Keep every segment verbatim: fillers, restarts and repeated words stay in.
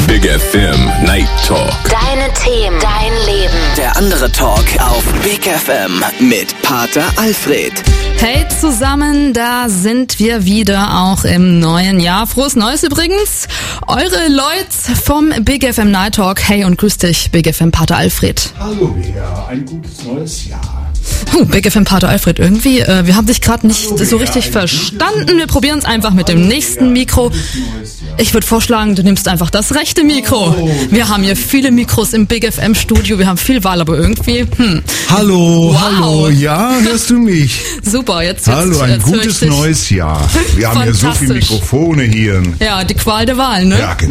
Big F M Night Talk. Deine Themen, dein Leben. Der andere Talk auf Big F M mit Pater Alfred. Hey zusammen, da sind wir wieder auch im neuen Jahr. Frohes Neues übrigens. Eure Leute vom Big F M Night Talk. Hey und grüß dich, Big F M Pater Alfred. Hallo Bea, ein gutes neues Jahr. Oh, Big F M Pater Alfred, irgendwie, äh, wir haben dich gerade nicht Hallo, so richtig verstanden. Wir probieren es einfach mit dem nächsten Mikro. Ich würde vorschlagen, du nimmst einfach das rechte Mikro. Wir haben hier viele Mikros im Big F M Studio, wir haben viel Wahl, aber irgendwie, hm. Hallo, wow. hallo, ja, hörst du mich? Super, jetzt, jetzt Hallo, ein jetzt gutes neues Jahr. Wir haben ja so viele Mikrofone hier. Ja, die Qual der Wahl, ne? Ja, genau.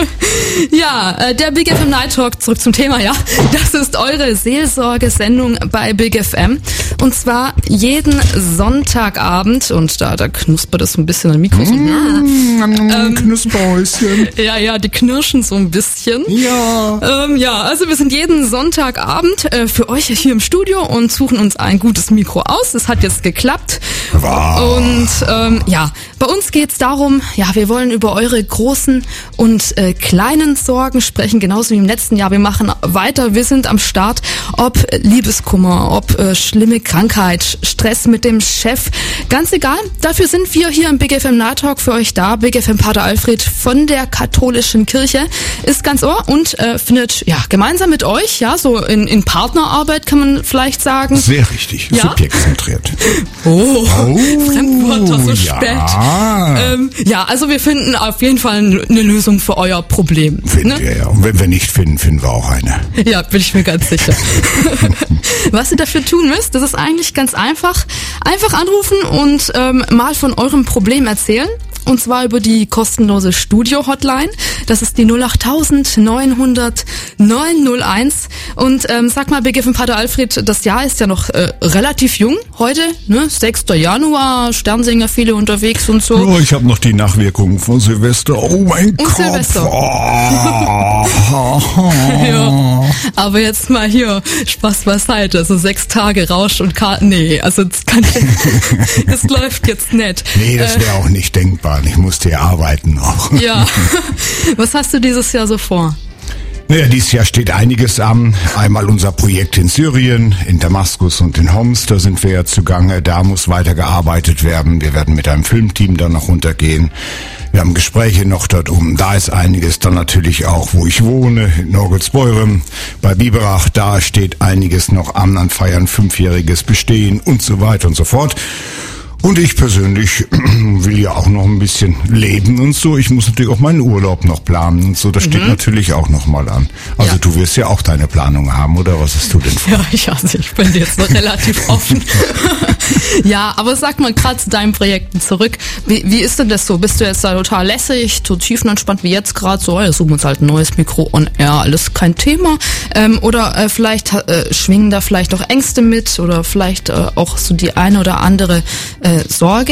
Ja, äh, der Big F M Night Talk, zurück zum Thema, ja. Das ist eure Seelsorgesendung bei Big F M. Und zwar jeden Sonntagabend, und da, da knuspert es so ein bisschen an Mikros. Mm, ähm, Knusperhäuschen. Ja, ja, die knirschen so ein bisschen. Ja. Ähm, ja, also wir sind jeden Sonntagabend äh, für euch hier im Studio und suchen uns ein gutes Mikro aus. Es hat jetzt geklappt. Wow. Und ähm, ja, bei uns geht's darum, ja, wir wollen über eure großen und äh, kleinen Sorgen sprechen, genauso wie im letzten Jahr. Wir machen weiter, wir sind am Start, ob Liebeskummer, ob äh, schlimme Krankheit, Stress mit dem Chef, ganz egal. Dafür sind wir hier im Big F M Night Talk für euch da. Big F M Pater Alfred von der katholischen Kirche ist ganz ohr und äh, findet ja gemeinsam mit euch, ja, so in, in Partnerarbeit kann man vielleicht sagen. Sehr richtig, ja? Subjektzentriert. Oh, oh Fremdwörter so ja. spät. Ähm, ja, also wir finden auf jeden Fall eine Lösung für euer Problem. Finden ne? wir ja. Und wenn wir nicht finden, finden wir auch eine. Ja, bin ich mir ganz sicher. Was ihr dafür tun müsst, das ist eigentlich ganz einfach. Einfach anrufen und ähm, mal von eurem Problem erzählen. Und zwar über die kostenlose Studio-Hotline. Das ist die null acht neunhundert neunhunderteins. Und ähm, sag mal, Big F M Pater Alfred, das Jahr ist ja noch äh, relativ jung heute, ne? sechster Januar, Sternsinger viele unterwegs und so. Oh, ich habe noch die Nachwirkungen von Silvester. Oh mein und Gott. Silvester. Oh. Ja, aber jetzt mal hier, Spaß beiseite. Also sechs Tage Rausch und Karten. Nee, also das kann ich, das läuft jetzt nicht. Nee, das wäre äh, auch nicht denkbar. Ich musste ja arbeiten noch. Ja. Was hast du dieses Jahr so vor? Naja, dieses Jahr steht einiges an. Einmal unser Projekt in Syrien, in Damaskus und in Homs, da sind wir ja zugange. Da muss weitergearbeitet werden. Wir werden mit einem Filmteam da noch runtergehen. Wir haben Gespräche noch dort oben. Da ist einiges. Dann natürlich auch, wo ich wohne, in Norgelsbeuren, bei Biberach. Da steht einiges noch an, an Feiern, fünfjähriges Bestehen und so weiter und so fort. Und ich persönlich will ja auch noch ein bisschen leben und so. Ich muss natürlich auch meinen Urlaub noch planen und so. Das steht mhm. natürlich auch noch mal an. Also ja. Du wirst ja auch deine Planung haben, oder was hast du denn vor? Ja, ich, also ich bin jetzt noch relativ offen. Ja, aber sag mal gerade zu deinen Projekten zurück. Wie, wie ist denn das so? Bist du jetzt da total lässig, so tiefenentspannt wie jetzt gerade so? Ja, suchen wir uns halt ein neues Mikro on air, alles kein Thema. Ähm, oder äh, vielleicht äh, schwingen da vielleicht auch Ängste mit oder vielleicht äh, auch so die eine oder andere äh, Sorge?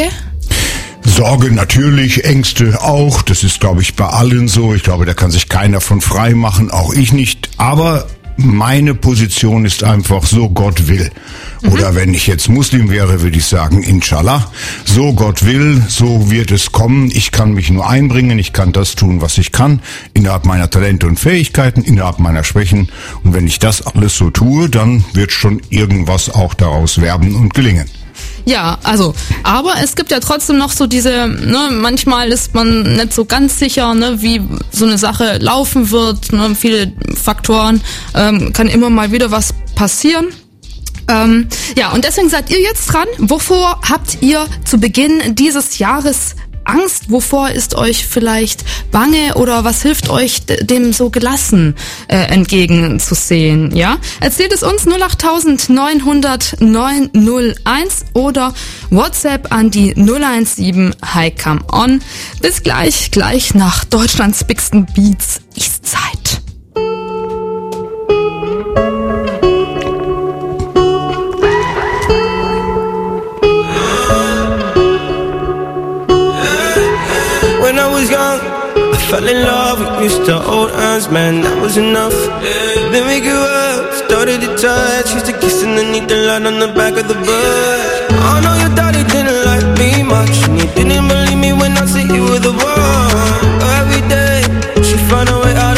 Sorge natürlich, Ängste auch. Das ist, glaube ich, bei allen so. Ich glaube, da kann sich keiner von frei machen, auch ich nicht. Aber meine Position ist einfach, so Gott will. Mhm. Oder wenn ich jetzt Muslim wäre, würde ich sagen, Inshallah. So Gott will, so wird es kommen. Ich kann mich nur einbringen, ich kann das tun, was ich kann, innerhalb meiner Talente und Fähigkeiten, innerhalb meiner Schwächen. Und wenn ich das alles so tue, dann wird schon irgendwas auch daraus werden und gelingen. Ja, also, aber es gibt ja trotzdem noch so diese, ne, manchmal ist man nicht so ganz sicher, ne, wie so eine Sache laufen wird, ne, viele Faktoren, ähm, kann immer mal wieder was passieren. Ähm, ja, und deswegen seid ihr jetzt dran. Wovor habt ihr zu Beginn dieses Jahres Angst? Wovor ist euch vielleicht bange oder was hilft euch, dem so gelassen äh, entgegenzusehen? Ja, erzählt es uns null acht neunhundert neunhunderteins oder WhatsApp an die null eins sieben Hi Come On. Bis gleich, gleich nach Deutschlands Bigsten Beats ist Zeit. When I was young, I fell in love with Mister Old Hands, man, that was enough. Yeah. Then we grew up, started to touch, used to kiss underneath the light on the back of the bus. I know your daddy didn't like me much, and he didn't believe me when I said you were the one. Every day, she found a way out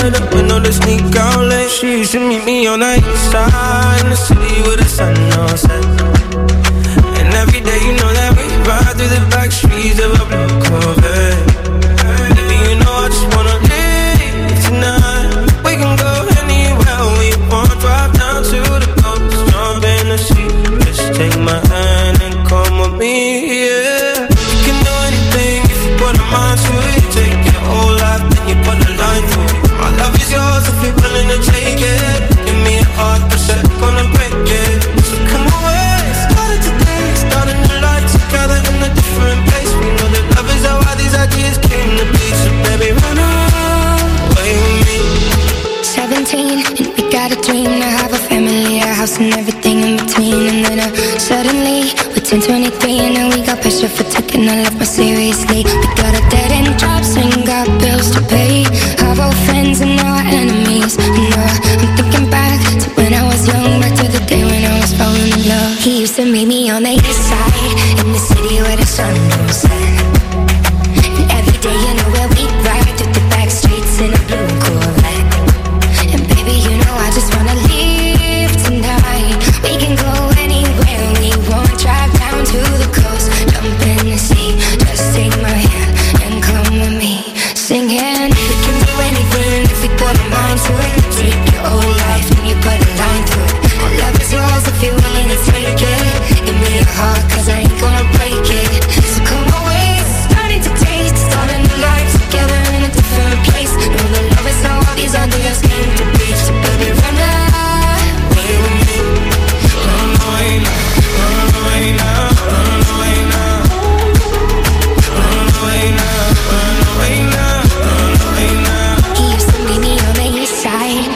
She used to meet me on the east side in the city with the sun on set. And every day you know that we ride through the back streets of a blue Corvette. Baby, you know I just wanna leave tonight. We can go anywhere we want. Drive down to the coast, jump in the sea. Just take my hand and come with me, yeah. You can do anything if you put a mind to it. Take your whole life, then you put a line to it. My love is yours if you're willing to take it. Give me a heart, but I'm gonna break it. So come away, started today, starting the life together in a different place. We know that love is how all these ideas came to be. So baby, run away with me. Seventeen, and we got a dream to have a family, a house and everything in between. And then uh, suddenly, we're ten, twenty-three, and now we got pressure for taking our life more seriously. We got a dead end jobs and got bills to pay. Have old friends and now our enemies. And uh, I'm thinking back to when I was young, back to the day when I was falling in love. He used to meet me on the east side, in the city where the sun don't set. And every day, you know where we ride through the back streets in a blue Corvette. And baby, you know I just wanna leave tonight. We can go anywhere we want. Drive down to the coast, jump in the sea. Just take my hand and come with me, singing. We can do anything if we put our mind to it. Take your whole life and you put a line to it. My love is yours if you're willing to take it. Give me your heart, cause I ain't gonna break it. So come away, starting to taste, starting a life together in a different place. Know the love is how all these ideas came to be. So baby, run away with me. Run away now, run away now, run away now. Run away now, run away now, run away now. He used to meet me on the east side.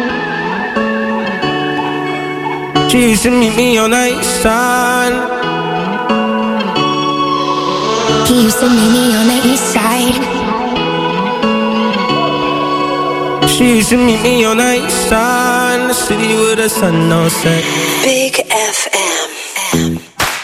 She used to meet me on the east side. He used to meet me on the east side. She used to meet me on the east side in the city with the sun on set. Big F M.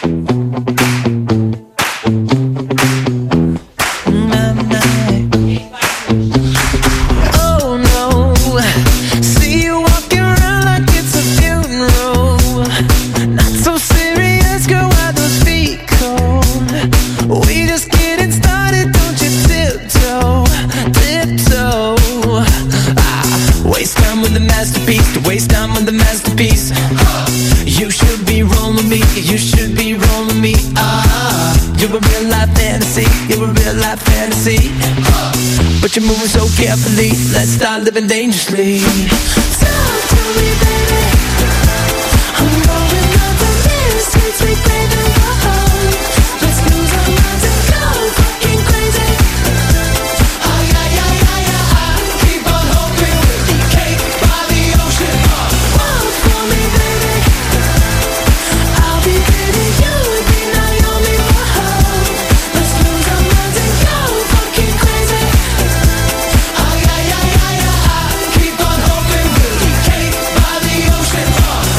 Oh no, see you walking around like it's a funeral. Not so serious, girl, why those feet cold? We just getting started, don't you tiptoe, tiptoe. Ah, waste time with the masterpiece, to waste time with the masterpiece. You should be rolling me, you should be rolling me. Ah, you're a real life fantasy, you're a real life fantasy. But you're moving so carefully, let's start living dangerously. Talk to me, baby. I'm rolling up the mirrors, sweet, sweet baby. Whoa. Let's lose our minds and go fucking crazy. Oh yeah, yeah, yeah, yeah. Keep on hoping we'll be cake by the ocean. Walk for me, baby. I'll be pretty, you would be Naomi. Whoa. Let's lose our minds and go fucking crazy. Oh yeah, yeah, yeah, yeah. Keep on hoping we'll be cake by the ocean.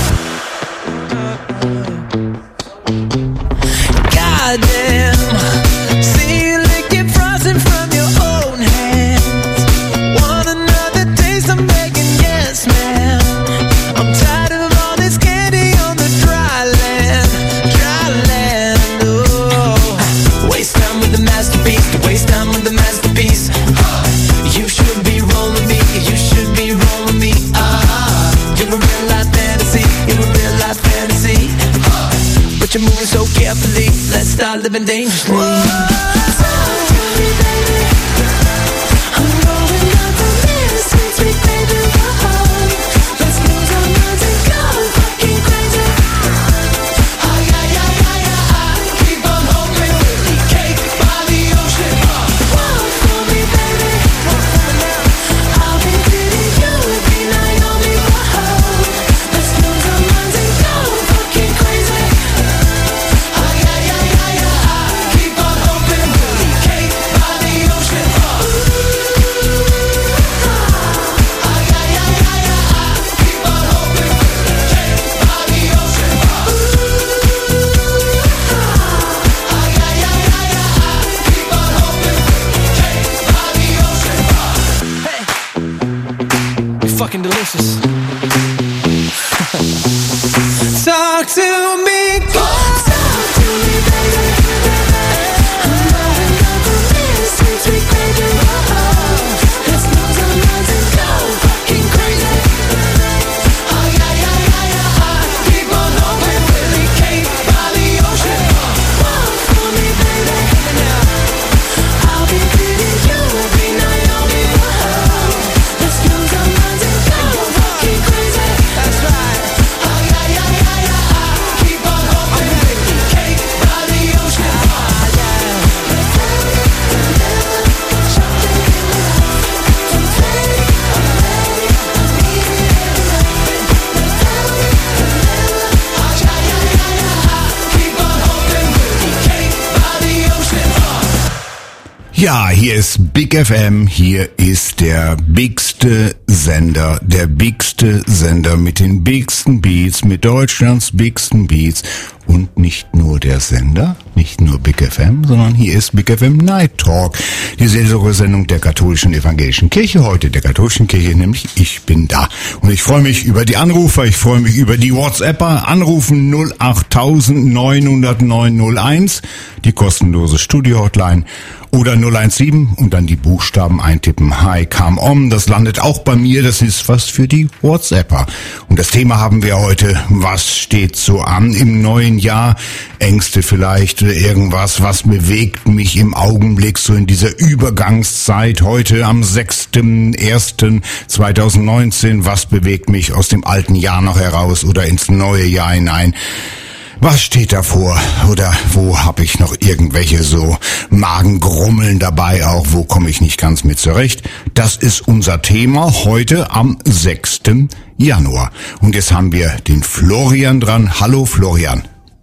Goddamn, see you licking frosting from your own hands. Want another taste? I'm begging, yes, ma'am. I'm tired of all this candy on the dry land, dry land. Oh, waste time with the masterpiece, to waste time with the masterpiece. You should be rolling me, you should be rolling me. Ah, you're a real life fantasy, you're a real life fantasy. But you're moving so carefully, let's start living dangerously. Talk to me, baby. I'm rolling up the mirrors, sweet, sweet baby. Whoa. Let's lose our minds and go fucking crazy. Oh yeah, yeah, yeah, yeah. Keep on hoping we'll be cake by the ocean. Walk for me, baby. I'll be pretty, you would be Naomi. Whoa. Let's lose our minds and go fucking crazy. Oh yeah, yeah, yeah, yeah. Keep on hoping. fucking delicious. Talk to me, talk to me, baby. I'm riding up on this sweet, sweet crazy. Let's lose our minds and go fucking crazy. Oh yeah, yeah, yeah, yeah, yeah. Keep on hoping we'll be Cape by the ocean. Walk for me, baby. I'll be pretty, you'll be Naomi. Let's lose our minds and go fucking crazy. That's right. Oh yeah, yeah, yeah, yeah. Keep on hoping we'll be Cape by the ocean. Oh yeah. Ja, hier ist Big F M, hier ist der bigste Sender, der bigste Sender mit den bigsten Beats, mit Deutschlands bigsten Beats und nicht nur der Sender, nicht nur Big F M, sondern hier ist Big F M Night Talk, die Seelsorgesendung der katholischen evangelischen Kirche, heute der katholischen Kirche, nämlich ich bin da. Und ich freue mich über die Anrufer, ich freue mich über die WhatsApper, anrufen null acht neun null null neun null eins, die kostenlose Studio-Hotline, oder null eins sieben und dann die Buchstaben eintippen. Hi, come on, das landet auch bei mir, das ist was für die WhatsApper. Und das Thema haben wir heute, was steht so an im neuen Jahr? Ängste vielleicht, irgendwas, was bewegt mich im Augenblick so in dieser Übergangszeit heute am sechsten ersten zweitausendneunzehn? Was bewegt mich aus dem alten Jahr noch heraus oder ins neue Jahr hinein? Was steht davor? Oder wo habe ich noch irgendwelche so Magengrummeln dabei auch? Wo komme ich nicht ganz mit zurecht? Das ist unser Thema heute am sechsten Januar. Und jetzt haben wir den Florian dran. Hallo Florian.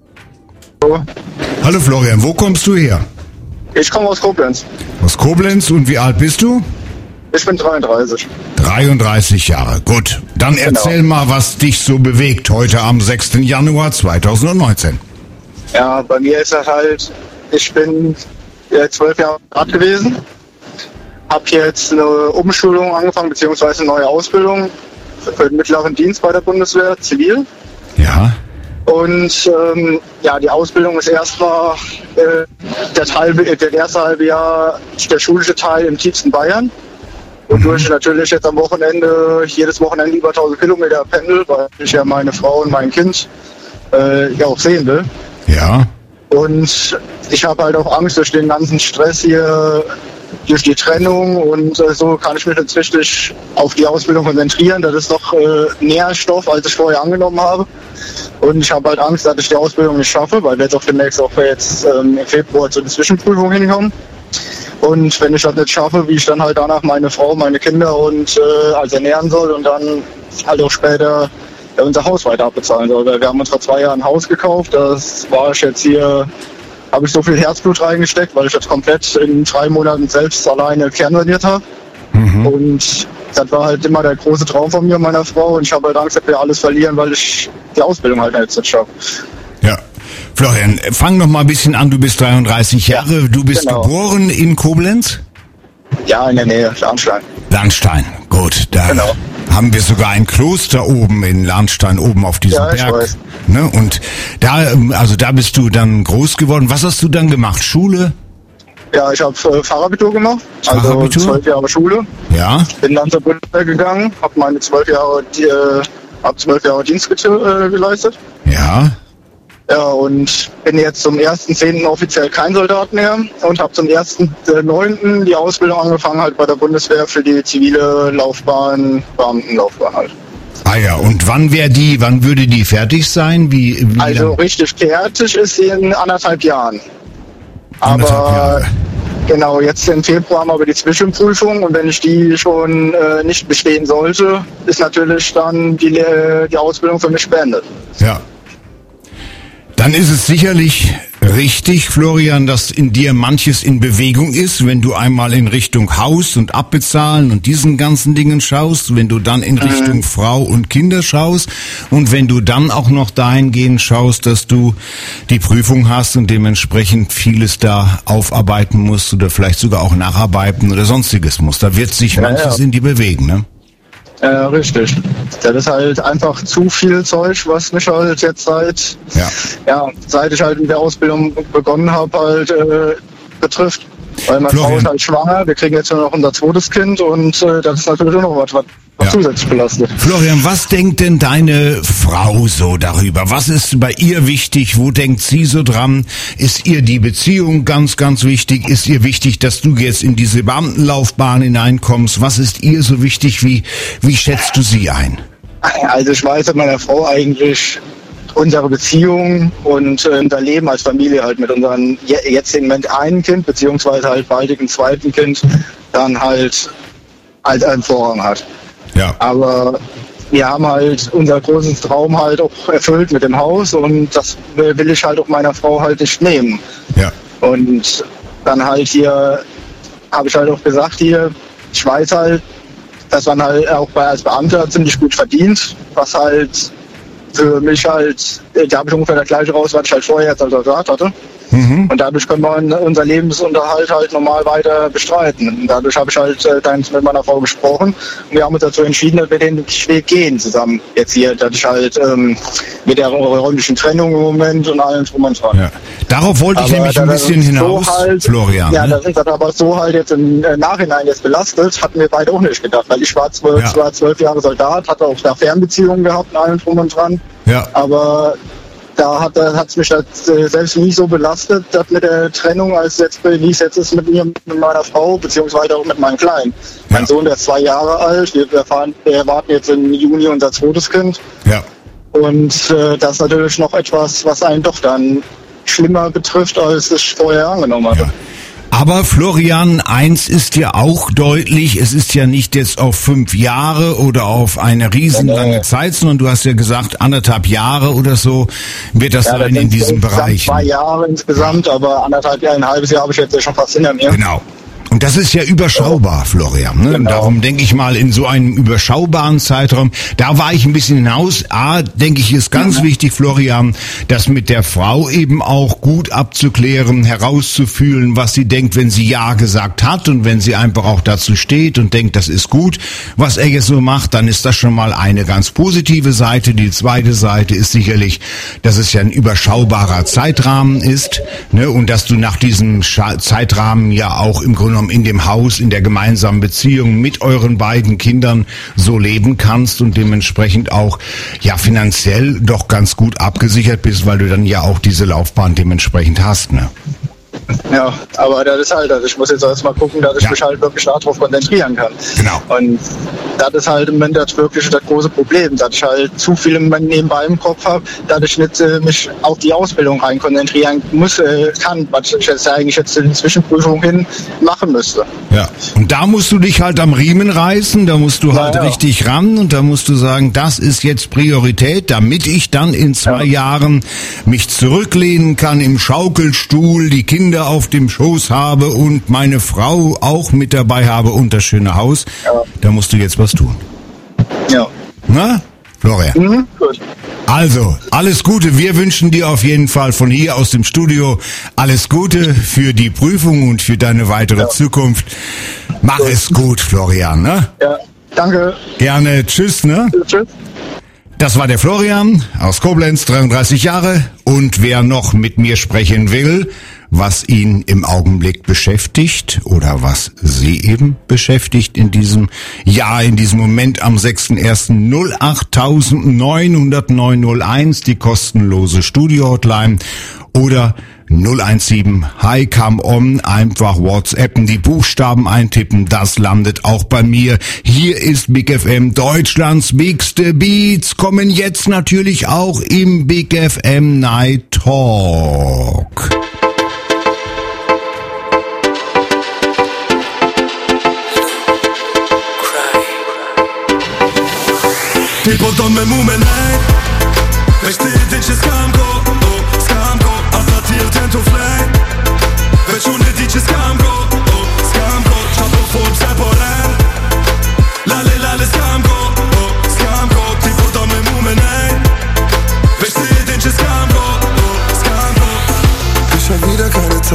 Hallo. Hallo Florian, wo kommst du her? Ich komme aus Koblenz. Aus Koblenz, und wie alt bist du? Ich bin dreiunddreißig. dreiunddreißig Jahre, gut. Dann erzähl Genau. mal, was dich so bewegt heute am sechsten Januar zweitausendneunzehn. Ja, bei mir ist das halt, ich bin äh, zwölf Jahre Rat gewesen, habe jetzt eine Umschulung angefangen, beziehungsweise eine neue Ausbildung für den mittleren Dienst bei der Bundeswehr, zivil. Ja. Und ähm, ja, die Ausbildung ist erstmal äh, das halbe, der erste halbe Jahr der schulische Teil im tiefsten Bayern. Wodurch ich natürlich jetzt am Wochenende, jedes Wochenende über tausend Kilometer pendel, weil ich ja meine Frau und mein Kind äh, ja auch sehen will. Ja. Und ich habe halt auch Angst durch den ganzen Stress hier, durch die Trennung, und äh, so kann ich mich jetzt richtig auf die Ausbildung konzentrieren. Das ist doch äh, Nährstoff, als ich vorher angenommen habe. Und ich habe halt Angst, dass ich die Ausbildung nicht schaffe, weil wir jetzt auch demnächst auch jetzt ähm, im Februar zu den Zwischenprüfungen hinkommen. Und wenn ich das nicht schaffe, wie ich dann halt danach meine Frau, meine Kinder und äh, als ernähren soll und dann halt auch später äh, unser Haus weiter abbezahlen soll. Wir haben uns vor zwei Jahren ein Haus gekauft, das war ich jetzt hier, habe ich so viel Herzblut reingesteckt, weil ich das komplett in drei Monaten selbst alleine kernsaniert habe. Mhm. Und das war halt immer der große Traum von mir und meiner Frau, und ich habe halt Angst, dass wir alles verlieren, weil ich die Ausbildung halt jetzt nicht schaffe. Ja. Florian, fang noch mal ein bisschen an, du bist dreiunddreißig Jahre, du bist Genau. geboren in Koblenz? Ja, in der Nähe, Lahnstein. Lahnstein, gut, da Genau. haben wir sogar ein Kloster oben in Lahnstein, oben auf diesem Ja, ich Berg. weiß. Ne? Und da, ähm, also da bist du dann groß geworden. Was hast du dann gemacht? Schule? Ja, ich habe äh, Fachabitur gemacht, also Fachabitur? zwölf Jahre Schule. Ja. Bin dann zur Bundeswehr gegangen, habe meine zwölf Jahre, die, äh, hab zwölf Jahre Dienst ge äh, geleistet. Ja. Ja, und bin jetzt zum ersten zehnten offiziell kein Soldat mehr und habe zum ersten neunten die Ausbildung angefangen, halt bei der Bundeswehr für die zivile Laufbahn, Beamtenlaufbahn halt. Ah ja, und wann wäre die, wann würde die fertig sein? Wie, wie Also lang? richtig fertig ist sie in anderthalb Jahren. Anderthalb Aber Jahre. genau, jetzt im Februar haben wir aber die Zwischenprüfung, und wenn ich die schon äh, nicht bestehen sollte, ist natürlich dann die, äh, die Ausbildung für mich beendet. Ja. Dann ist es sicherlich richtig, Florian, dass in dir manches in Bewegung ist, wenn du einmal in Richtung Haus und Abbezahlen und diesen ganzen Dingen schaust, wenn du dann in Richtung Frau und Kinder schaust und wenn du dann auch noch dahingehend schaust, dass du die Prüfung hast und dementsprechend vieles da aufarbeiten musst oder vielleicht sogar auch nacharbeiten oder sonstiges musst. Da wird sich Ja, manches ja. in dir bewegen, ne? Äh, richtig. Das ist halt einfach zu viel Zeug, was mich halt jetzt seit, Ja. ja, seit ich halt in der Ausbildung begonnen habe, halt äh, betrifft. Weil meine Florian. Frau ist halt schwanger, wir kriegen jetzt nur noch unser zweites Kind und äh, das ist natürlich auch noch was, was Ja. zusätzlich belastet. Florian, was denkt denn deine Frau so darüber? Was ist bei ihr wichtig? Wo denkt sie so dran? Ist ihr die Beziehung ganz, ganz wichtig? Ist ihr wichtig, dass du jetzt in diese Beamtenlaufbahn hineinkommst? Was ist ihr so wichtig? Wie, wie schätzt du sie ein? Also ich weiß mit meiner Frau eigentlich unsere Beziehung und äh, unser Leben als Familie halt mit unserem je- jetzigen Moment einen Kind, beziehungsweise halt baldigen zweiten Kind, dann halt als einen Vorrang hat. Ja. Aber wir haben halt unser großes Traum halt auch erfüllt mit dem Haus und das will ich halt auch meiner Frau halt nicht nehmen. Ja. Und dann halt hier habe ich halt auch gesagt, hier, ich weiß halt, dass man halt auch bei, als Beamter ziemlich gut verdient, was halt für mich halt, da habe ich ungefähr das gleiche raus, was ich halt vorher jetzt als Soldat hatte. Mhm. Und dadurch können wir unser Lebensunterhalt halt normal weiter bestreiten. Und dadurch habe ich halt äh, dann mit meiner Frau gesprochen und wir haben uns dazu entschieden, dass wir den Weg gehen zusammen. Jetzt hier, dass ich halt ähm, mit der räumlichen Trennung im Moment und allem drum und dran. Ja. Darauf wollte ich Aber nämlich da ein das bisschen uns hinaus, so halt, Florian. Ja, ne? das ist das aber so halt jetzt im äh, Nachhinein jetzt belastet, hatten wir beide auch nicht gedacht, weil ich war zwölf, Ja. war zwölf Jahre Soldat, hatte auch da Fernbeziehungen gehabt und allem drum und dran. Ja. Aber da hat es mich das, äh, selbst nie so belastet, das mit der Trennung, als jetzt, wie es jetzt ist mit mir, mit meiner Frau, beziehungsweise auch mit meinem Kleinen. Ja. Mein Sohn, der ist zwei Jahre alt, wir, wir, fahren, wir erwarten jetzt im Juni unser zweites Kind. Ja. Und äh, das ist natürlich noch etwas, was einen doch dann schlimmer betrifft, als ich vorher angenommen hatte. Ja. Aber Florian, eins ist ja auch deutlich, es ist ja nicht jetzt auf fünf Jahre oder auf eine riesenlange Nee. Zeit, sondern du hast ja gesagt, anderthalb Jahre oder so wird das Ja, das sein in sind diesem insgesamt Bereich. Zwei Jahre insgesamt, aber anderthalb Jahre, ein halbes Jahr habe ich jetzt ja schon fast hinter mir. Genau. Und das ist ja überschaubar, Florian. Ne? Genau. Darum denke ich mal, in so einem überschaubaren Zeitraum, da war ich ein bisschen hinaus. A, denke ich, ist ganz wichtig, Florian, das mit der Frau eben auch gut abzuklären, herauszufühlen, was sie denkt, wenn sie Ja gesagt hat und wenn sie einfach auch dazu steht und denkt, das ist gut, was er jetzt so macht, dann ist das schon mal eine ganz positive Seite. Die zweite Seite ist sicherlich, dass es ja ein überschaubarer Zeitrahmen ist, ne? Und dass du nach diesem Scha- Zeitrahmen ja auch im Grunde genommen in dem Haus, in der gemeinsamen Beziehung mit euren beiden Kindern so leben kannst und dementsprechend auch ja finanziell doch ganz gut abgesichert bist, weil du dann ja auch diese Laufbahn dementsprechend hast, ne? Ja, aber das ist halt, also ich muss jetzt erstmal gucken, dass ich Ja. mich halt wirklich darauf konzentrieren kann. Genau. Und das ist halt im Moment das wirklich das große Problem, dass ich halt zu viel im Moment nebenbei im Kopf habe, dass ich nicht äh, mich auf die Ausbildung rein konzentrieren muss, äh, kann, was ich jetzt eigentlich jetzt in die Zwischenprüfung hin machen müsste. Ja. Und da musst du dich halt am Riemen reißen, da musst du Ja, halt ja. richtig ran und da musst du sagen, das ist jetzt Priorität, damit ich dann in zwei Jahren mich zurücklehnen kann im Schaukelstuhl, die Kinder auf dem Schoß habe und meine Frau auch mit dabei habe und das schöne Haus. Ja. Da musst du jetzt was tun. Ja. Na, Florian? Mhm, gut. Also, alles Gute. Wir wünschen dir auf jeden Fall von hier aus dem Studio alles Gute für die Prüfung und für deine weitere Ja. Zukunft. Mach es gut, Florian, ne? Ja, danke. Gerne. Tschüss, ne? Tschüss. Das war der Florian aus Koblenz, dreiunddreißig Jahre. Und wer noch mit mir sprechen will, was ihn im Augenblick beschäftigt oder was sie eben beschäftigt in diesem Jahr, in diesem Moment am sechster erster null acht neun null null neun null eins, die kostenlose Studio-Hotline oder null eins sieben, hi, come on, einfach WhatsAppen, die Buchstaben eintippen, das landet auch bei mir. Hier ist Big F M, Deutschlands bigste Beats, kommen jetzt natürlich auch im Big F M Night Talk. People don't me movement night. Versteht dich, es kam go, oh, es kam go. Assatir, tento fly. Verschone dich, es kam go, oh, es kam go. Chapo, food, temporal. Lale, lale, es kam go, oh, es kam go. People don't me movement night. Versteht dich, es kam go, oh, es kam go. Ich hab wieder keine Zeit, keine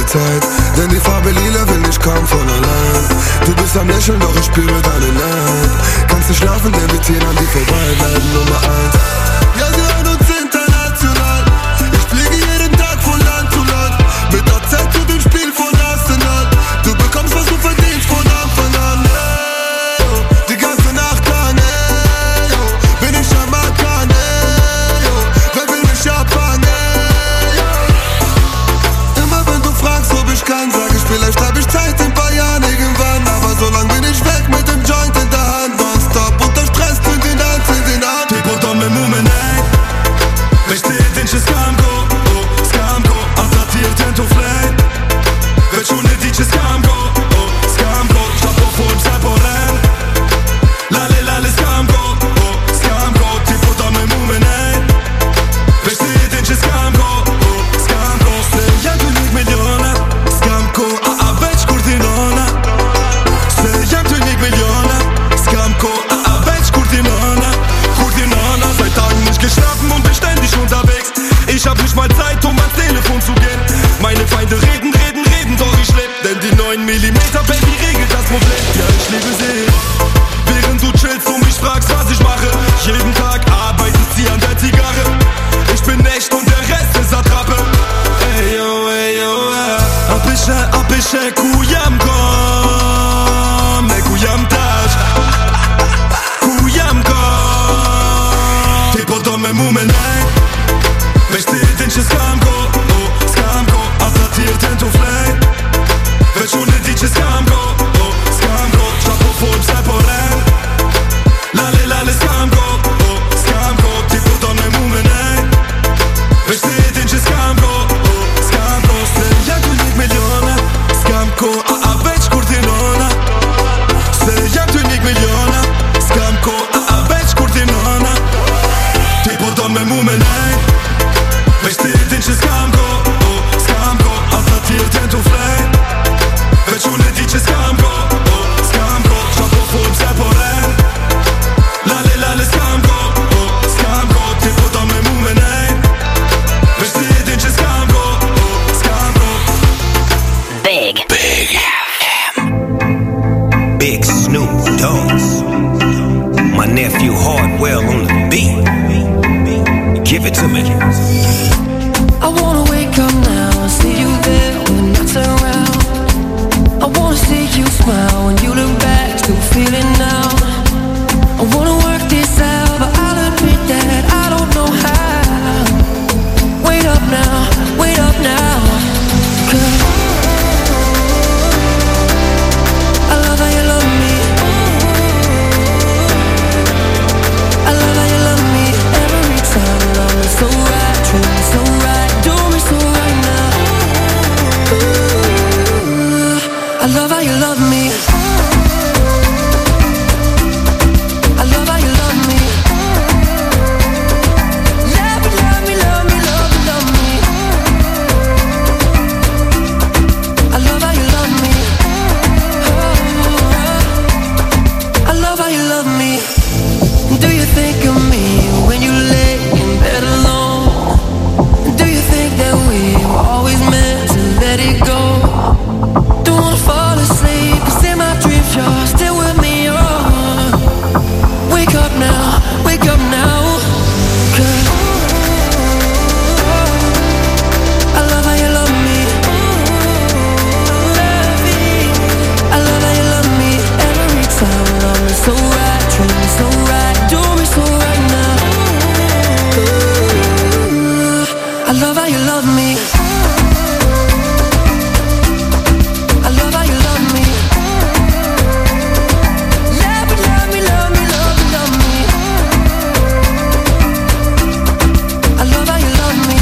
Zeit, denn die Farbe lila will nicht kaum von allein. Du bist am Lächeln, doch ich spüre deine Neid. Kannst du schlafen, denn wir ziehen an die vorbei, bleiben Nummer eins. Ja, sie hören uns international. Ich fliege jeden Tag von Land zu Land. Mit der Zeit zu dem Spiel von Arsenal. Du bekommst, was du verdienst von Anfang an. Ey, oh, die ganze Nacht lang, ey, oh, bin ich am Ackern, ey, oh, wer will mich abfangen, ey, oh. Immer wenn du fragst, ob ich kann, sag ich, vielleicht hab ich Zeit in ein paar Jahren irgendwann. Aber so lang bin ich weg mit dem Joint in der Hand. Non-stop unter Stress, zünd den an, zünd den an. Ti po me mume nej Veç ti e din që s'kam ko, oh, s'kam ko. Ata tjerë t'jen t'u flej Veç unë e di që s'kam ko, oh, s'kam ko. Qa po formë se po ren Lale lale s'kam ko, oh, s'kam ko. Ti po me mume nej Veç ti e din që s'kam ko, oh, s'kam ko. Se janë t'u njik miliona S'kam ko, a a veç kur ti nona. Se janë t'u njik miliona S'kam ko, a a veç kur ti nona. Kur ti nona, seit Tagen nicht geschlafen und bin ständig unterwegs. Ich hab nicht mal Zeit, um ans Telefon zu gehen. Meine Feinde reden, reden, reden, doch ich leb. Denn die neun Millimeter Baby regelt das Problem. Ja, ich liebe sie. Während du chillst und mich fragst, was ich mache. Jeden Tag arbeitet sie an der Zigarre. Ich bin echt und der Rest ist Attrappe. Ey yo, ey yo, ey. Apische, apische, kujam kom. Ne kujam taj. Kujam kom. Ti po do me mume nej Veç ti e din që s'kam ko, oh, s'kam ko. Ata tjerë t'jen t'u flej Veç unë e di që s'kam ko, oh, s'kam ko. Qa po formë se po ren Lale lale s'kam ko, oh, s'kam ko. Ti po do me mume nej Veç ti e din që s'kam ko, oh, s'kam ko. Se janë t'u njik miliona S'kam ko, a a veç kur ti nona. Se janë t'u njik miliona S'kam ko, a a veç kur ti nona. Ti po do me mume nej Veç ti e din që s'kam ko, oh, s'kam ko. Ata tjerë t'jen t'u flej Veç unë e di që s'kam ko, oh, s'kam ko. Qa po formë se po ren Lale lale s'kam ko, oh, s'kam ko. Ti po do me mume nej Veç ti e din që s'kam ko, oh, s'kam ko. Big Big Big Snoop Dogg. My nephew Hardwell on the beat. Give it to me. I wanna wake up now and see you there when the nights are around. I wanna see you smile when you look back, still feeling now. I wanna work this out, but I'll admit that I don't know how. Wait up now, wait up now, 'cause I love how you love me. I love how you love me every time. Love me so right, treat me so right, do me so right now. Ooh, I love how you love me. I love how you love me. Love me, love me, love me, love me, love me. I love how you love me. Oh, I love how you love me. Do you think of me when you lay in bed alone? Do you think that we were always meant to let it go? Don't wanna fall asleep, 'cause in my dreams you're still with me, oh. Wake up now, wake up now, 'cause I love how you love me. I love how you love me every time. Love me so right, treat me so right, do me so right now. Ooh, I love how you love me. I love how you love me. Love me, love me, love me, love me, love me. I love how you love me.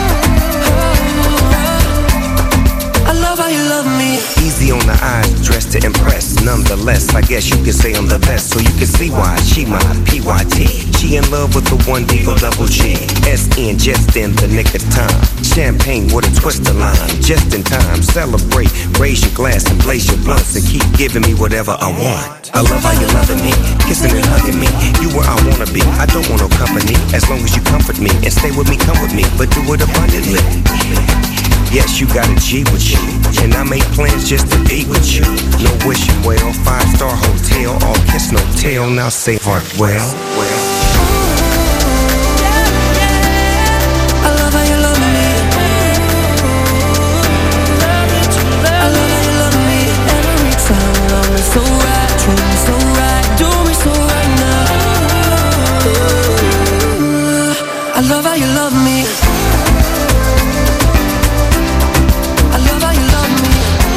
Oh, I love how you love me. Easy on the eyes, dressed to impress. Nonetheless, I guess you could say I'm the best. So you can see why she my P Y T. She in love with the one D O double G. S N just in the nick of time. Champagne with a twist of lime. Just in time, celebrate. Raise your glass and blaze your blunts and keep giving me whatever I want. I love how you loving me, kissing and hugging me. You where I wanna be, I don't want no company. As long as you comfort me and stay with me, come with me, but do it abundantly. Yes, you got a G with you, and I make plans just to be with you. No wishing well, five-star hotel, all kiss, no tell. Now say heart well, well. So right, treat me so right, do me so right now. I love how you love me. I love how you love me.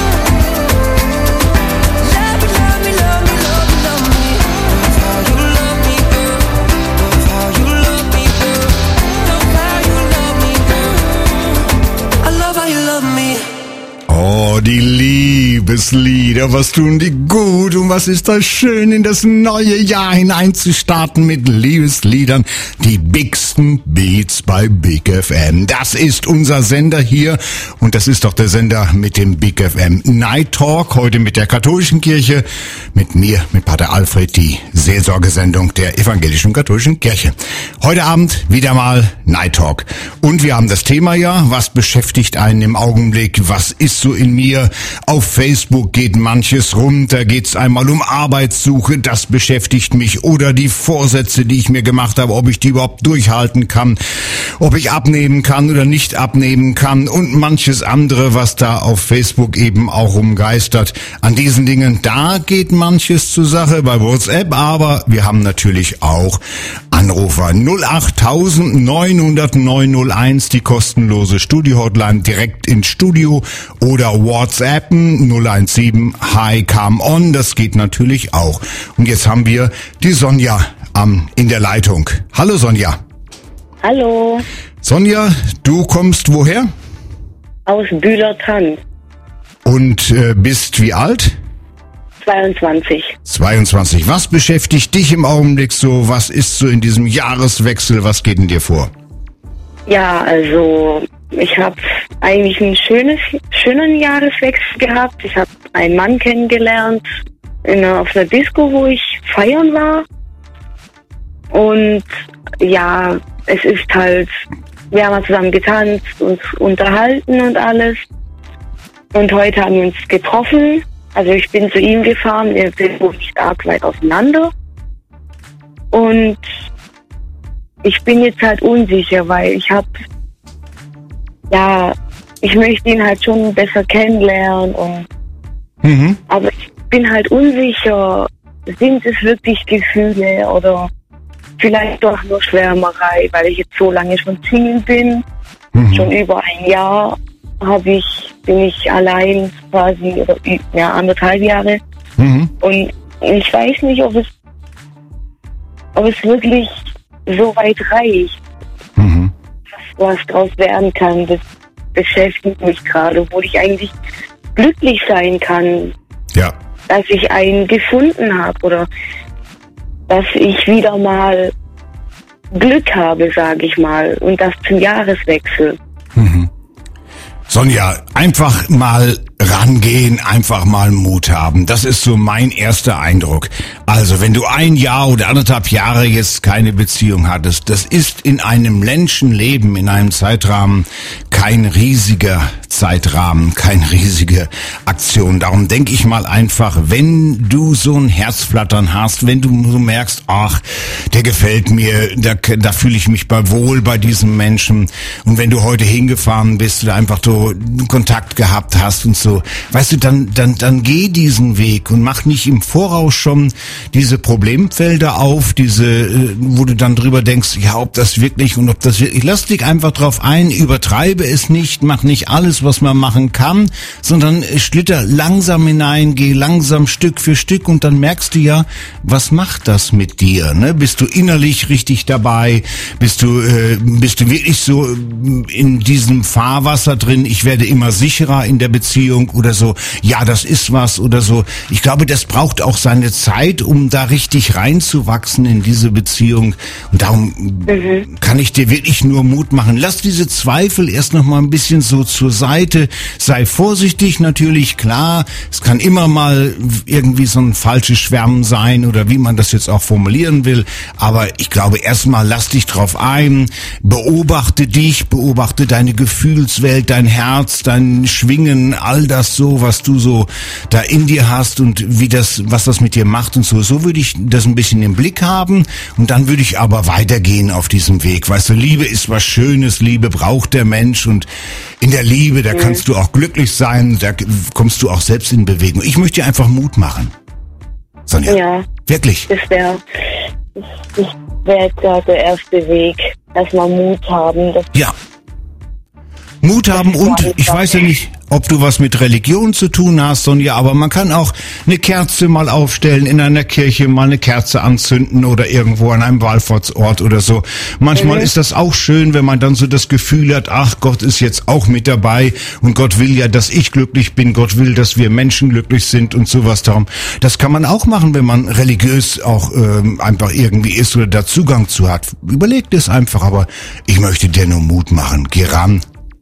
Love me, love me, love me, love me, love me. Love how you love me, girl. Love how you love me, girl. Love how you love me, girl. I love how you love me. Oh, die Liebeslieder, was tun die gut und was ist das schön, in das neue Jahr hineinzustarten mit Liebesliedern. Die bigsten Beats bei Big F M. Das ist unser Sender hier und das ist doch der Sender mit dem Big F M Night Talk, heute mit der katholischen Kirche, mit mir, mit Pater Alfred, die Seelsorgesendung der evangelischen und katholischen Kirche. Heute Abend wieder mal Night Talk. Und wir haben das Thema ja, was beschäftigt einen im Augenblick, was ist so in mir. Auf Facebook geht manches rum, da geht's einmal um Arbeitssuche, das beschäftigt mich, oder die Vorsätze, die ich mir gemacht habe, ob ich die überhaupt durchhalten kann, ob ich abnehmen kann oder nicht abnehmen kann und manches andere, was da auf Facebook eben auch rumgeistert. An diesen Dingen, da geht manches zur Sache bei WhatsApp, aber wir haben natürlich auch Anrufer. null acht neun null null neun null eins, die kostenlose Studio-Hotline direkt ins Studio, oder WhatsAppen null eins sieben, hi, come on, das geht natürlich auch. Und jetzt haben wir die Sonja am, in der Leitung. Hallo Sonja. Hallo. Sonja, du kommst woher? Aus Bühlertann. Und äh, bist wie alt? zweiundzwanzig. zweiundzwanzig. Was beschäftigt dich im Augenblick so? Was ist so in diesem Jahreswechsel? Was geht denn dir vor? Ja, also ich habe eigentlich einen schönes, schönen Jahreswechsel gehabt. Ich habe einen Mann kennengelernt in einer, auf einer Disco, wo ich feiern war. Und ja, es ist halt, wir haben zusammen getanzt, uns unterhalten und alles. Und heute haben wir uns getroffen. Also ich bin zu ihm gefahren, wir sind nicht arg weit auseinander. Und ich bin jetzt halt unsicher, weil ich habe, ja, ich möchte ihn halt schon besser kennenlernen. Und mhm. Aber ich bin halt unsicher, sind es wirklich Gefühle oder vielleicht doch nur Schwärmerei, weil ich jetzt so lange schon Single bin, mhm. schon über ein Jahr. Habe ich, bin ich allein quasi, oder ja, anderthalb Jahre. Mhm. Und ich weiß nicht, ob es, ob es wirklich so weit reicht, mhm. was, was draus werden kann. Das beschäftigt mich gerade, obwohl ich eigentlich glücklich sein kann, ja. dass ich einen gefunden habe oder dass ich wieder mal Glück habe, sage ich mal, und das zum Jahreswechsel. Mhm. Sonja, einfach mal rangehen, einfach mal Mut haben. Das ist so mein erster Eindruck. Also, wenn du ein Jahr oder anderthalb Jahre jetzt keine Beziehung hattest, das ist in einem Menschenleben, in einem Zeitrahmen kein riesiger Zeitrahmen, keine riesige Aktion. Darum denke ich mal einfach, wenn du so ein Herzflattern hast, wenn du so merkst, ach, der gefällt mir, da, da fühle ich mich bei wohl bei diesem Menschen, und wenn du heute hingefahren bist oder einfach so Kontakt gehabt hast und so, weißt du, dann, dann, dann geh diesen Weg und mach nicht im Voraus schon diese Problemfelder auf, diese, wo du dann drüber denkst, ja, ob das wirklich und ob das wirklich, lass dich einfach drauf ein, übertreibe es nicht, mach nicht alles, was man machen kann, sondern schlitter langsam hinein, geh langsam Stück für Stück, und dann merkst du ja, was macht das mit dir, ne? Bist du innerlich richtig dabei? Bist du, äh, bist du wirklich so in diesem Fahrwasser drin, ich werde immer sicherer in der Beziehung? Beziehung oder so, ja, das ist was oder so. Ich glaube, das braucht auch seine Zeit, um da richtig reinzuwachsen in diese Beziehung. Und darum mhm. kann ich dir wirklich nur Mut machen. Lass diese Zweifel erst noch mal ein bisschen so zur Seite. Sei vorsichtig natürlich, klar. Es kann immer mal irgendwie so ein falsches Schwärmen sein oder wie man das jetzt auch formulieren will. Aber ich glaube, erstmal lass dich drauf ein, beobachte dich, beobachte deine Gefühlswelt, dein Herz, dein Schwingen, all das so, was du so da in dir hast und wie das, was das mit dir macht und so. So würde ich das ein bisschen im Blick haben und dann würde ich aber weitergehen auf diesem Weg. Weißt du, Liebe ist was Schönes, Liebe braucht der Mensch und in der Liebe, da kannst du auch glücklich sein, da kommst du auch selbst in Bewegung. Ich möchte dir einfach Mut machen. Sonja, ja, wirklich. Das wäre das wär der, der erste Weg, erstmal Mut haben. Dass ja. Mut haben und ich weiß ja nicht, ob du was mit Religion zu tun hast, Sonja, aber man kann auch eine Kerze mal aufstellen, in einer Kirche mal eine Kerze anzünden oder irgendwo an einem Wallfahrtsort oder so. Manchmal mhm. ist das auch schön, wenn man dann so das Gefühl hat, ach, Gott ist jetzt auch mit dabei und Gott will ja, dass ich glücklich bin, Gott will, dass wir Menschen glücklich sind und sowas darum. Das kann man auch machen, wenn man religiös auch ähm, einfach irgendwie ist oder da Zugang zu hat. Überleg das einfach, aber ich möchte dir nur Mut machen. Geh ran.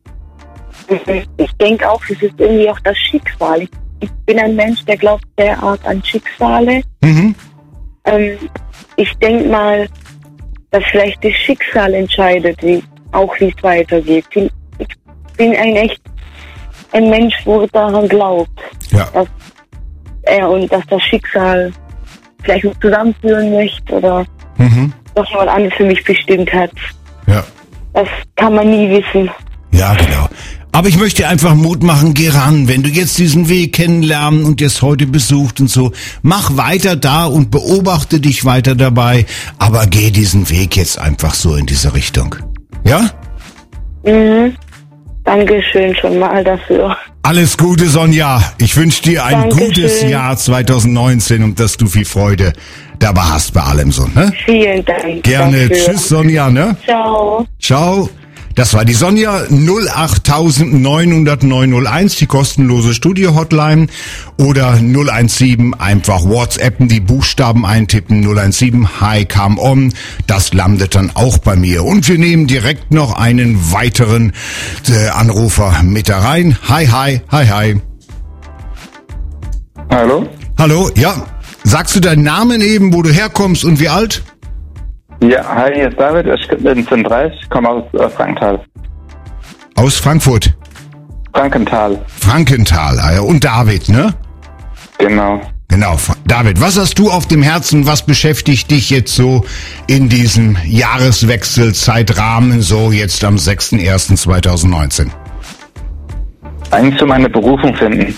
Ich denke auch, es ist irgendwie auch das Schicksal. Ich, ich bin ein Mensch, der glaubt sehr arg an Schicksale. Mhm. Ähm, ich denke mal, dass vielleicht das Schicksal entscheidet, wie, auch wie es weitergeht. Ich bin ein echt ein Mensch, wo daran glaubt, ja. dass er und dass das Schicksal vielleicht noch zusammenführen möchte oder mhm. doch jemand anderes für mich bestimmt hat. Ja. Das kann man nie wissen. Ja, genau. Aber ich möchte einfach Mut machen, geh ran. Wenn du jetzt diesen Weg kennenlernen und jetzt heute besucht und so, mach weiter da und beobachte dich weiter dabei. Aber geh diesen Weg jetzt einfach so in diese Richtung. Ja? Mhm. Dankeschön schon mal dafür. Alles Gute, Sonja. Ich wünsche dir ein Dankeschön. Gutes Jahr zwanzig neunzehn und dass du viel Freude dabei hast bei allem so, ne? Vielen Dank. Gerne. Dafür. Tschüss, Sonja, ne? Ciao. Ciao. Das war die Sonja, null acht neun null null neun null eins, die kostenlose Studio-Hotline, oder null eins sieben, einfach WhatsAppen, die Buchstaben eintippen, null eins sieben, hi, come on, das landet dann auch bei mir. Und wir nehmen direkt noch einen weiteren äh, Anrufer mit da rein. Hi, hi, hi, hi. Hallo? Hallo, ja. Sagst du deinen Namen eben, wo du herkommst und wie alt? Ja, hi, hier ist David, ich bin fünfunddreißig, komme aus äh, Frankenthal. Aus Frankfurt? Frankenthal. Frankenthal, ah ja, und David, ne? Genau. Genau, David, was hast du auf dem Herzen, was beschäftigt dich jetzt so in diesem Jahreswechselzeitrahmen, so jetzt am sechster erster zweitausendneunzehn? Eigentlich so meine Berufung finden.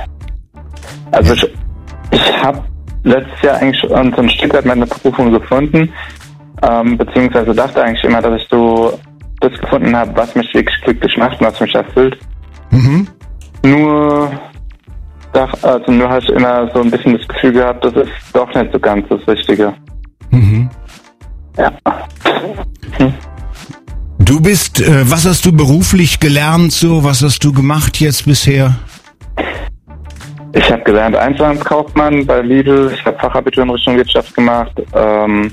Also ja. ich, ich habe letztes Jahr eigentlich schon so ein Stück weit meine Berufung gefunden. Ähm, beziehungsweise dachte eigentlich immer, dass ich so das gefunden habe, was mich wirklich glücklich macht und was mich erfüllt. Mhm. Nur, also nur habe ich immer so ein bisschen das Gefühl gehabt, das ist doch nicht so ganz das Richtige. Mhm. Ja. Hm. Du bist, äh, was hast du beruflich gelernt so? Was hast du gemacht jetzt bisher? Ich habe gelernt Einzelhandelskaufmann bei Lidl. Ich habe Fachabitur in Richtung Wirtschaft gemacht. Ähm,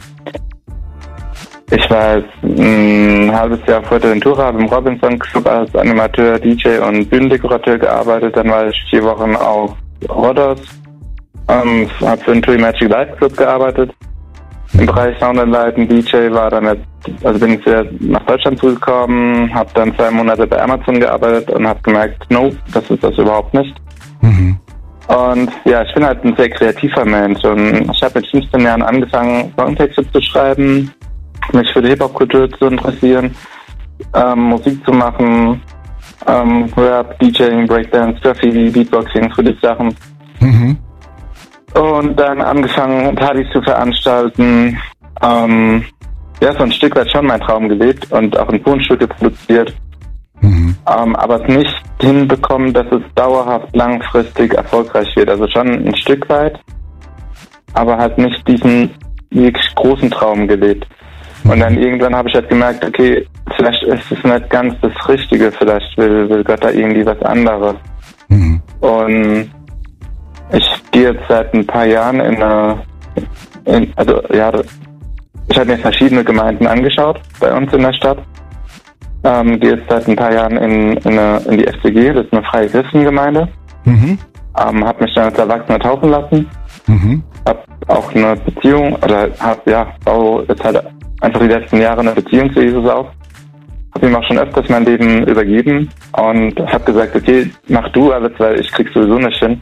Ich war ein halbes Jahr vor der Ventura, habe im Robinson Club als Animateur, D J und Bühnendekorateur gearbeitet. Dann war ich vier Wochen auf Rodos, ähm, habe für den Tui Magic Light Club gearbeitet. Im Bereich Soundleiten, D J war dann jetzt, also bin ich wieder nach Deutschland zugekommen, habe dann zwei Monate bei Amazon gearbeitet und habe gemerkt, no, das ist das überhaupt nicht. Mhm. Und ja, ich bin halt ein sehr kreativer Mensch und ich habe mit fünfzehn Jahren angefangen, Songtexte zu schreiben, mich für die Hip-Hop-Kultur zu interessieren, ähm, Musik zu machen, ähm, Rap, DJing, Breakdance, Graffiti, Beatboxing, für die Sachen. Mhm. Und dann angefangen, Partys zu veranstalten, ähm, ja, so ein Stück weit schon mein Traum gelebt und auch ein Tonstücke produziert, mhm. ähm, aber es nicht hinbekommen, dass es dauerhaft langfristig erfolgreich wird. Also schon ein Stück weit, aber halt nicht diesen wirklich großen Traum gelebt. Und dann irgendwann habe ich halt gemerkt, okay, vielleicht ist es nicht ganz das Richtige, vielleicht will, will Gott da irgendwie was anderes. Mhm. Und ich gehe jetzt seit ein paar Jahren in eine, in, also ja, ich habe mir verschiedene Gemeinden angeschaut bei uns in der Stadt. Ähm, gehe jetzt seit ein paar Jahren in, in, eine, in die F C G, das ist eine freie Christengemeinde. Mhm. Ähm, habe mich dann als Erwachsener taufen lassen. Mhm. Hab auch eine Beziehung, oder hab, ja, baue jetzt halt einfach die letzten Jahre eine Beziehung zu Jesus auf. Hab ihm auch schon öfters mein Leben übergeben und hab gesagt, okay, mach du alles, weil ich krieg sowieso nicht hin.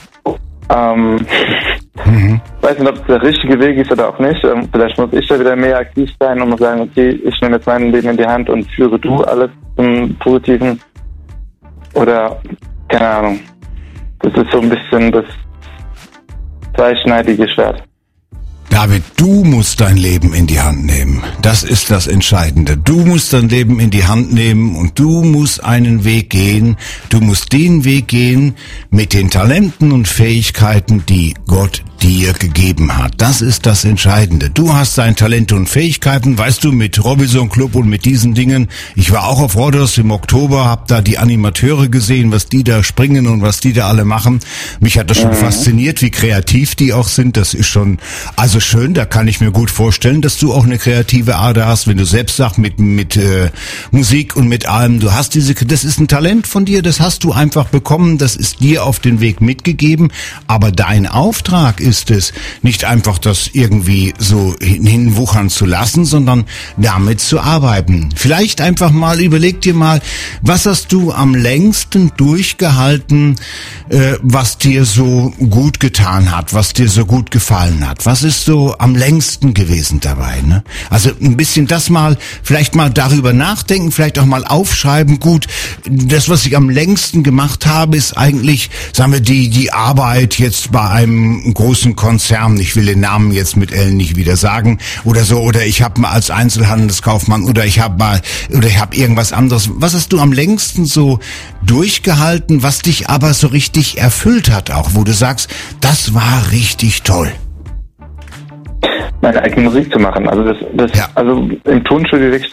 Ähm, mhm. Weiß nicht, ob es der richtige Weg ist oder auch nicht. Ähm, vielleicht muss ich da wieder mehr aktiv sein und muss sagen, okay, ich nehme jetzt mein Leben in die Hand und führe du alles zum Positiven. Oder, keine Ahnung. Das ist so ein bisschen das zweischneidige Schwert. David, du musst dein Leben in die Hand nehmen. Das ist das Entscheidende. Du musst dein Leben in die Hand nehmen und du musst einen Weg gehen. Du musst den Weg gehen mit den Talenten und Fähigkeiten, die Gott dir gegeben hat. Das ist das Entscheidende. Du hast deine Talente und Fähigkeiten, weißt du, mit Robinson Club und mit diesen Dingen. Ich war auch auf Rhodos im Oktober, hab da die Animateure gesehen, was die da springen und was die da alle machen. Mich hat das schon mhm. fasziniert, wie kreativ die auch sind. Das ist schon, also schön, da kann ich mir gut vorstellen, dass du auch eine kreative Ader hast, wenn du selbst sagst, mit mit äh, Musik und mit allem, du hast diese, das ist ein Talent von dir, das hast du einfach bekommen, das ist dir auf den Weg mitgegeben, aber dein Auftrag ist es, nicht einfach das irgendwie so hinwuchern zu lassen, sondern damit zu arbeiten. Vielleicht einfach mal, überleg dir mal, was hast du am längsten durchgehalten, äh, was dir so gut getan hat, was dir so gut gefallen hat, was ist so am längsten gewesen dabei, ne? Also ein bisschen das mal, vielleicht mal darüber nachdenken, vielleicht auch mal aufschreiben. Gut, das, was ich am längsten gemacht habe, ist eigentlich, sagen wir, die die Arbeit jetzt bei einem großen Konzern. Ich will den Namen jetzt mit Ellen nicht wieder sagen oder so. Oder ich habe mal als Einzelhandelskaufmann oder ich habe mal oder ich habe irgendwas anderes. Was hast du am längsten so durchgehalten, was dich aber so richtig erfüllt hat, auch wo du sagst, das war richtig toll? Meine eigene Musik zu machen. Also das, das, ja. also im Tonstudio wirklich